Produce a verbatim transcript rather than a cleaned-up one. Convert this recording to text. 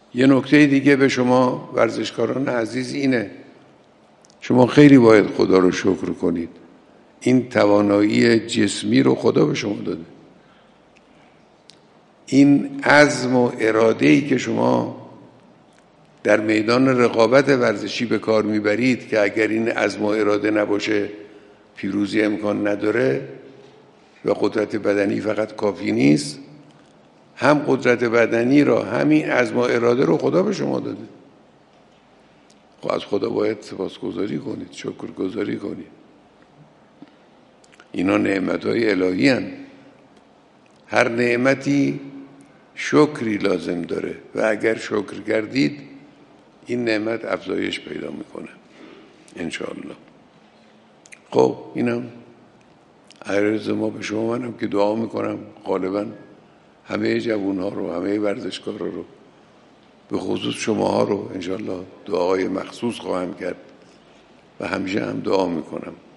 یه نکته دیگه به شما ورزشکاران عزیز اینه، شما خیلی باید خدا رو شکر کنید، این توانایی جسمی رو خدا به شما داده. این عزم و اراده‌ای که شما در میدان رقابت ورزشی به کار میبرید که اگر این عزم و اراده نباشه پیروزی امکان نداره و قدرت بدنی فقط کافی نیست، هم قدرت بدنی را همین عزم و اراده رو خدا به شما داده. خب از خدا باید سپاسگزاری کنید، شکرگزاری کنید. اینا نعمت‌های الهی هستند. هر نعمتی شکری لازم داره و اگر شکر کردید این نعمت افزایش پیدا میکنه انشاءالله. خب اینم عرض ما به شما، منم که دعا میکنم غالبا همه جوانها رو، همه ورزشکارا رو، به خصوص شماها رو انشاءالله دعای مخصوص خواهم کرد و همیشه هم دعا میکنم.